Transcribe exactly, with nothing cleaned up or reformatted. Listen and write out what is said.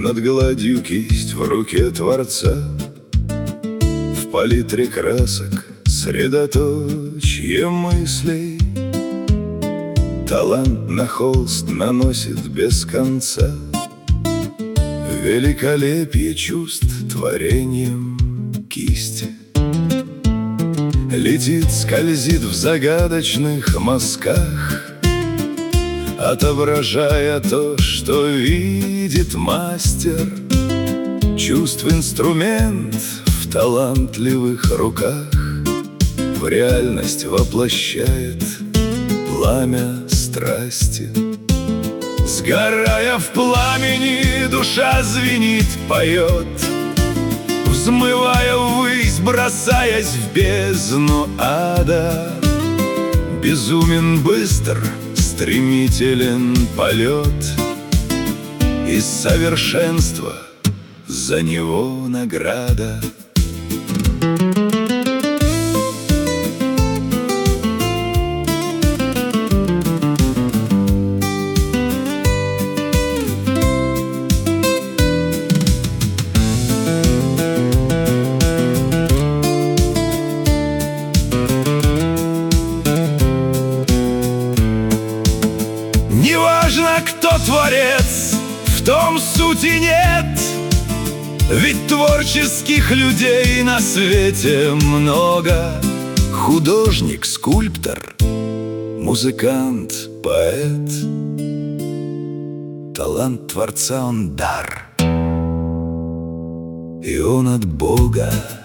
над гладью кисть в руке Творца. В палитре красок средоточие мыслей. Талант на холст наносит без конца великолепие чувств творением кисти. Летит, скользит в загадочных мазках, отображая то, что видит мастер. Чувств инструмент в талантливых руках в реальность воплощает пламя страсти. Сгорая в пламени, душа звенит, поет, взмывая ввысь, бросаясь в бездну ада. Безумен быстр, стремителен полет, и совершенство за него награда. Неважно, кто творец, в том сути нет. Ведь творческих людей на свете много. Художник, скульптор, музыкант, поэт. Талант Творца — он дар, и он от Бога.